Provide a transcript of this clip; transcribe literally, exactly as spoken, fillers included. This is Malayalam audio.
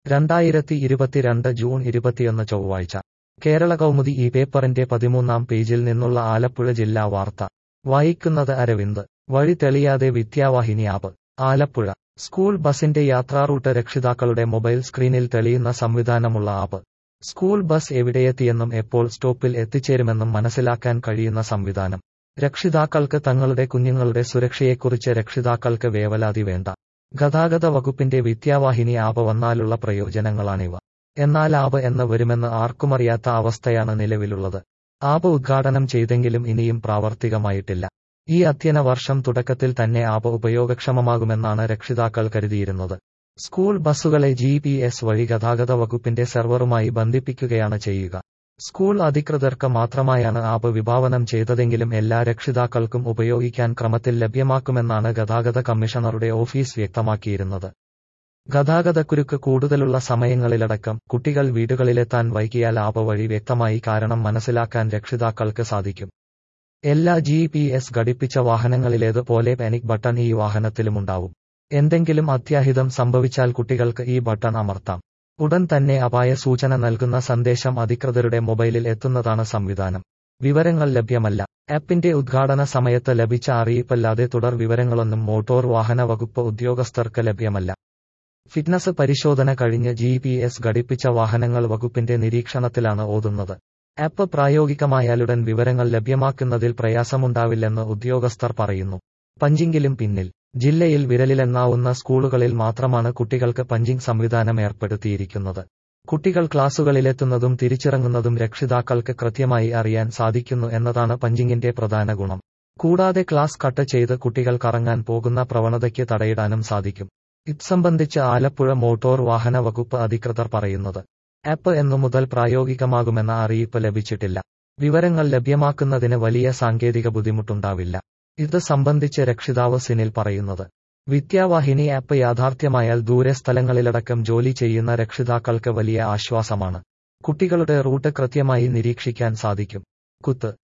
രണ്ടായിരത്തി ഇരുപത്തിരണ്ട് ജൂൺ ഇരുപത്തിയൊന്ന് ചൊവ്വാഴ്ച കേരള കൗമുദി ഈ പേപ്പറിന്റെ പതിമൂന്നാം പേജിൽ നിന്നുള്ള ആലപ്പുഴ ജില്ലാ വാർത്ത വായിക്കുന്നത് അരവിന്ദ്. വഴി തെളിയാതെ വിദ്യാവാഹിനി ആപ്പ്. ആലപ്പുഴ സ്കൂൾ ബസിന്റെ യാത്രാറൂട്ട് രക്ഷിതാക്കളുടെ മൊബൈൽ സ്ക്രീനിൽ തെളിയുന്ന സംവിധാനമുള്ള ആപ്പ്. സ്കൂൾ ബസ് എവിടെയെത്തിയെന്നും എപ്പോൾ സ്റ്റോപ്പിൽ എത്തിച്ചേരുമെന്നും മനസ്സിലാക്കാൻ കഴിയുന്ന സംവിധാനം. രക്ഷിതാക്കൾക്ക് തങ്ങളുടെ കുഞ്ഞുങ്ങളുടെ സുരക്ഷയെക്കുറിച്ച് രക്ഷിതാക്കൾക്ക് വേവലാതി വേണ്ട. ഗതാഗത വകുപ്പിന്റെ വിദ്യാവാഹിനി ആപ്പ് വന്നാലുള്ള പ്രയോജനങ്ങളാണിവ. എന്നാൽ ആപ്പ് എന്ന് വരുമെന്ന് ആർക്കുമറിയാത്ത അവസ്ഥയാണ് നിലവിലുള്ളത്. ആപ്പ് ഉദ്ഘാടനം ചെയ്തെങ്കിലും ഇനിയും പ്രാവർത്തികമായിട്ടില്ല. ഈ അധ്യയന വർഷം തുടക്കത്തിൽ തന്നെ ആപ്പ് ഉപയോഗക്ഷമമാകുമെന്നാണ് രക്ഷിതാക്കൾ കരുതിയിരുന്നത്. സ്കൂൾ ബസ്സുകളെ ജി പി എസ് വഴി ഗതാഗത വകുപ്പിന്റെ സെർവറുമായി ബന്ധിപ്പിക്കുകയാണ് ചെയ്യുക. സ്കൂൾ അധികൃതർക്ക് മാത്രമായാണ് ആപ്പ് വിഭാവനം ചെയ്തതെങ്കിലും എല്ലാ രക്ഷിതാക്കൾക്കും ഉപയോഗിക്കാൻ ക്രമത്തിൽ ലഭ്യമാക്കുമെന്നാണ് ഗതാഗത കമ്മീഷണറുടെ ഓഫീസ് വ്യക്തമാക്കിയിരുന്നത്. ഗതാഗതക്കുരുക്ക് കൂടുതലുള്ള സമയങ്ങളിലടക്കം കുട്ടികൾ വീടുകളിലെത്താൻ വൈകിയാൽ ആപ്പ് വഴി വ്യക്തമായി കാരണം മനസ്സിലാക്കാൻ രക്ഷിതാക്കൾക്ക് സാധിക്കും. എല്ലാ ജി പി എസ് ഘടിപ്പിച്ച വാഹനങ്ങളിലേത് പോലെ പാനിക് ബട്ടൺ ഈ വാഹനത്തിലുമുണ്ടാവും. എന്തെങ്കിലും അത്യാഹിതം സംഭവിച്ചാൽ കുട്ടികൾക്ക് ഈ ബട്ടൺ അമർത്താം. ഉടൻ തന്നെ അപായ സൂചന നൽകുന്ന സന്ദേശം അധികൃതരുടെ മൊബൈലിൽ എത്തുന്നതാണ് സംവിധാനം. വിവരങ്ങൾ ലഭ്യമല്ല. ആപ്പിന്റെ ഉദ്ഘാടന സമയത്ത് ലഭിച്ച അറിയിപ്പല്ലാതെ തുടർ വിവരങ്ങളൊന്നും മോട്ടോർ വാഹന വകുപ്പ് ഉദ്യോഗസ്ഥർക്ക് ലഭ്യമല്ല. ഫിറ്റ്നസ് പരിശോധന കഴിഞ്ഞ് ജി പി എസ് ഘടിപ്പിച്ച വാഹനങ്ങൾ വകുപ്പിന്റെ നിരീക്ഷണത്തിലാണ് ഓടുന്നത്. ആപ്പ് പ്രായോഗികമായാലുടൻ വിവരങ്ങൾ ലഭ്യമാക്കുന്നതിൽ പ്രയാസമുണ്ടാവില്ലെന്ന് ഉദ്യോഗസ്ഥർ പറയുന്നു. പഞ്ചിങ്ങിലും പിന്നിൽ. ജില്ലയിൽ വിരലിലെണ്ണാവുന്ന സ്കൂളുകളിൽ മാത്രമാണ് കുട്ടികൾക്ക് പഞ്ചിങ് സംവിധാനം ഏർപ്പെടുത്തിയിരിക്കുന്നത്. കുട്ടികൾ ക്ലാസുകളിലെത്തുന്നതും തിരിച്ചിറങ്ങുന്നതും രക്ഷിതാക്കൾക്ക് കൃത്യമായി അറിയാൻ സാധിക്കുന്നു എന്നതാണ് പഞ്ചിങ്ങിന്റെ പ്രധാന ഗുണം. കൂടാതെ ക്ലാസ് കട്ട് ചെയ്ത് കുട്ടികൾ കറങ്ങാൻ പോകുന്ന പ്രവണതയ്ക്ക് തടയിടാനും സാധിക്കും. ഇത് സംബന്ധിച്ച് ആലപ്പുഴ മോട്ടോർ വാഹന വകുപ്പ് അധികൃതർ പറയുന്നത്. ആപ്പ് എന്നു മുതൽ പ്രായോഗികമാകുമെന്ന അറിയിപ്പ് ലഭിച്ചിട്ടില്ല. വിവരങ്ങൾ ലഭ്യമാക്കുന്നതിന് വലിയ സാങ്കേതിക ബുദ്ധിമുട്ടുണ്ടാവില്ല. ഇത് സംബന്ധിച്ച് രക്ഷിതാവ് സിനിൽ പറയുന്നത്. വിദ്യാവാഹിനി ആപ്പ് യാഥാർത്ഥ്യമായാൽ ദൂരെ സ്ഥലങ്ങളിലടക്കം ജോലി ചെയ്യുന്ന രക്ഷിതാക്കൾക്ക് വലിയ ആശ്വാസമാണ്. കുട്ടികളുടെ റൂട്ട് കൃത്യമായി നിരീക്ഷിക്കാൻ സാധിക്കും. കുത്ത്